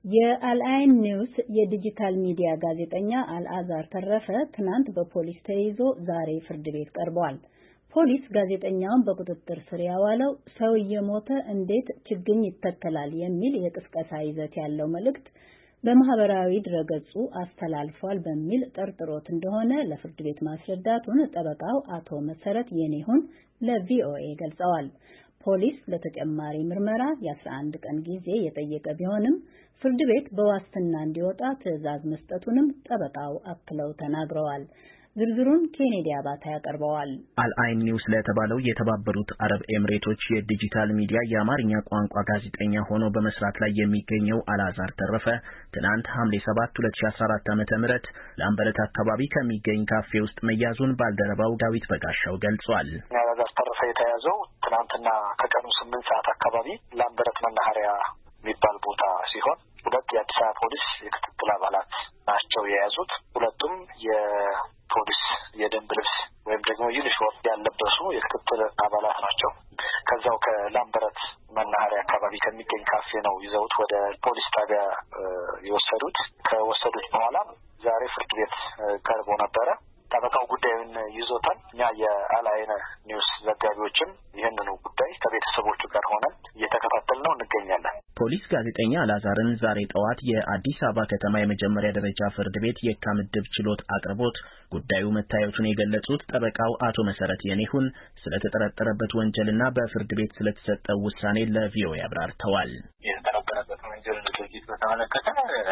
የአልአይን ኒውስ የዲጂታል ሚዲያ ጋዜጠኛ አልአዛር ተረፈ ትናንት በፖሊስ ተይዞ ዛሬ ፍርድ ቤት ቀርቧል። ፖሊስ ጋዜጠኛውን በቁጥጥር ስር ያዋለው ሰው እየሞተ እንዴት ችግኝ ይተከላል የሚል የቅስቀሳ ይዘት ያለው መልእክት በማህበራዊ ድረገጹ አስተላልፏል በሚል ጠርጥሮት እንደሆነ ለፍርድ ቤት ማስረዳቱን ጠበቃው አቶ መሰረት የኔሁን ለቪኦኤ ገልጸዋል። ፖሊስ ለተጨማሪ ምርመራ የ11 ቀን ጊዜ የጠየቀ ቢሆንም ፍርድ ቤት በዋስትና እንዲወጣ ትዕዛዝ መስጠቱንም ጠበቃው አክለው ተናግረዋል። ዝርዝሩን ኬኔዲ አባታ ያቀርበዋል። አልአይን ኒውስ ለተባለው የተባበሩት አረብ ኤምሬቶች የዲጂታል ሚዲያ የአማርኛ ቋንቋ ጋዜጠኛ ሆኖ በመስራት ላይ የሚገኘው አልአዛር ተረፈ ትናንት ሐምሌ 7 2014 ዓ.ም ላምበረት አካባቢ ከሚገኝ ካፌ ውስጥ መያዙን ባልደረባው ዳዊት በጋሻው ገልጿል። አልአዛር ተረፈ የተያዘው ትናንትና ከቀኑ 8 ሰዓት አካባቢ ላምበረት መናኸሪያ የሚባል ቦታ ሲሆን ሁለት የአዲስ አበባ ፖሊስ የክትትል አባላት ናቸው የያዙት። ሁለቱም የፖሊስ የደንብ ልብስ ወይም ደግሞ ዩኒፎርም ያለበሱ የክትትል አባላት ናቸው። ከዛው ከላምበረት መናኸሪያ አካባቢ ከሚገኝ ካፌ ነው ይዘውት ወደ ፖሊስ ጣቢያ የወሰዱት። ከወሰዱት በኋላ ዛሬ ፍርድ ቤት ቀርቦ ነበረ። ጠበቃው ጉዳዩን ይዞታል። እኛ የአልአይን ኒውስ ዘጋቢዎችም ይህንኑ ጉዳይ ከቤተሰቦቹ ጋር ሆነን እየተከታተልነው እንገኛለን። ፖሊስ ጋዜጠኛ አልአዛርን ዛሬ ጠዋት የአዲስ አበባ ከተማ የመጀመሪያ ደረጃ ፍርድ ቤት የካ ምድብ ችሎት አቅርቦት ጉዳዩ መታየቱን የገለጹት ጠበቃው አቶ መሰረት የኔሁን ስለተጠረጠረበት ወንጀልና በፍርድ ቤት ስለተሰጠው ውሳኔ ለቪኦኤ አብራርተዋል። የተጠረጠረበት ወንጀል ድርጊት በተመለከተ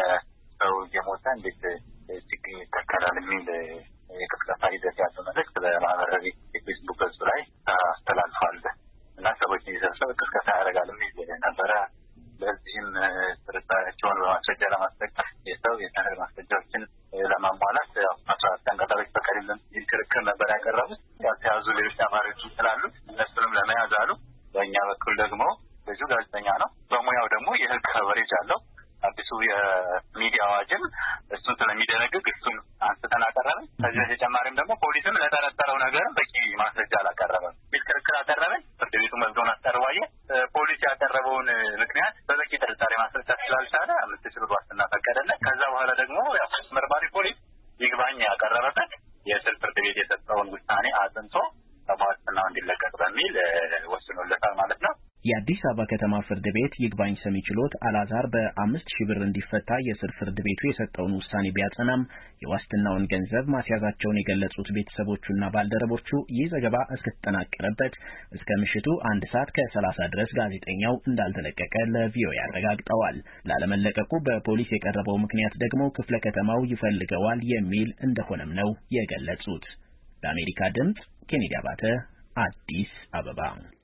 ሰው የሞተ እንዴት ችግኝ ይተከላል የሚል የቅስቀሳ ይዘት ያለው መልእክት በማህበራዊ የፌስቡክ ገጹ ላይ አስተላልፏል እና ሰዎች እንዲሰብሰብ ቅስቀሳ ያደርጋል የሚል ነበረ። ለዚህም ጥርጣሬያቸውን በማስረጃ ለማስጠቀም የሰው የሰነድ ማስረጃዎችን ለማሟላት 14 ቀን ቀጠሮ ይፈቀድልን የሚል ክርክር ነበር ያቀረቡት። ያልተያዙ ሌሎች ተማሪዎች ስላሉ እነሱንም ለመያዝ አሉ። በእኛ በኩል ደግሞ ብዙ ጋዜጠኛ ነው፣ በሙያው ደግሞ የህግ ከቨሬጅ አለው። አዲሱ የሚዲያ አዋጅም እሱን ስለሚደነግግ እሱን አንስተን አቀረብን። ከዚህ በተጨማሪም ደግሞ ፖሊስም ለተጠረጠረው ነገር በቂ ማስረጃ አላቀረበም የሚል ክርክር አቀረበን። ፍርድ ቤቱ መዝገቡን አስቀርባየ ፖሊስ ያቀረበውን ምክንያት በበቂ ጥርጣሬ ማስረዳት ስላልቻለ 5 ሺህ ብር ዋስትና ፈቀደለት። ከዛ በኋላ ደግሞ መርማሪ ፖሊስ ይግባኝ ያቀረበበት የስር ፍርድ ቤት የሰጠውን ውሳኔ አጽንቶ በዋስትናው እንዲለቀቅ በሚል ወስኖለታል ማለት ነው። የአዲስ አበባ ከተማ ፍርድ ቤት ይግባኝ ሰሚ ችሎት አልአዛር በ5,000 ብር እንዲፈታ የስር ፍርድ ቤቱ የሰጠውን ውሳኔ ቢያጸናም የዋስትናውን ገንዘብ ማስያዛቸውን የገለጹት ቤተሰቦቹና ባልደረቦቹ ይህ ዘገባ እስከተጠናቀረበት እስከ ምሽቱ 1 ሰዓት ከ30 ድረስ ጋዜጠኛው እንዳልተለቀቀ ለቪኦኤ አረጋግጠዋል። ላለመለቀቁ በፖሊስ የቀረበው ምክንያት ደግሞ ክፍለ ከተማው ይፈልገዋል የሚል እንደሆነም ነው የገለጹት። ለአሜሪካ ድምጽ ኬኔዲ አባተ አዲስ አበባ